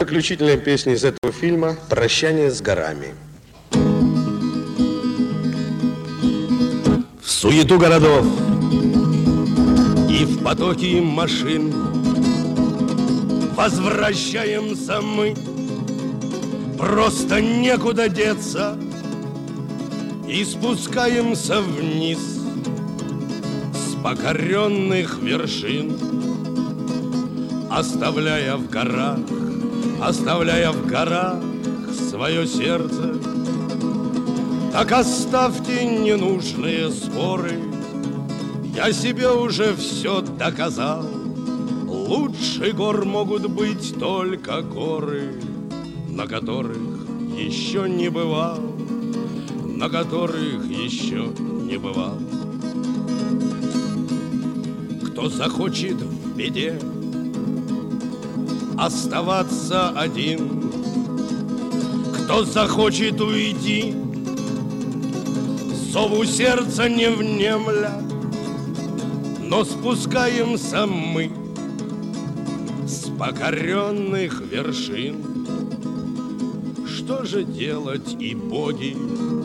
заключительная песня из этого фильма «Прощание с горами». В суету городов и в потоке машин возвращаемся мы, просто некуда деться, и спускаемся вниз с покоренных вершин, оставляя в горах свое сердце. Так оставьте ненужные споры, я себе уже все доказал. Лучше гор могут быть только горы, на которых еще не бывал, на которых еще не бывал. Кто захочет в беде оставаться один, кто захочет уйти, зову сердца не внемля, но спускаемся мы с покоренных вершин. Что же делать, и боги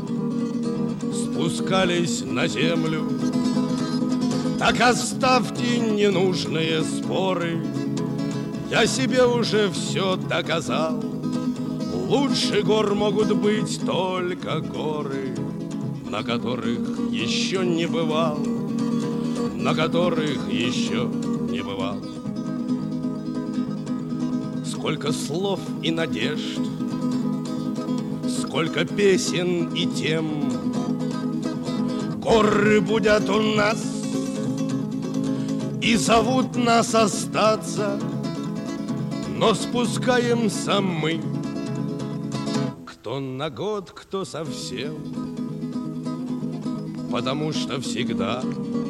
спускались на землю? Так оставьте ненужные споры, я себе уже все доказал. Лучше гор могут быть только горы, на которых еще не бывал, на которых еще не бывал. Сколько слов и надежд, сколько песен и тем, горы будут у нас и зовут нас остаться, но спускаемся мы, кто на год, кто совсем, потому что всегда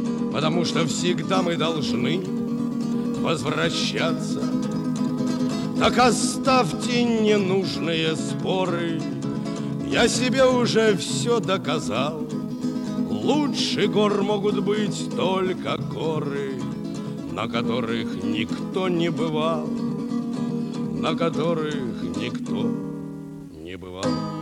мы должны возвращаться. Так оставьте ненужные споры, я себе уже все доказал. Лучше гор могут быть только горы, на которых никто не бывал, на которых никто не бывал.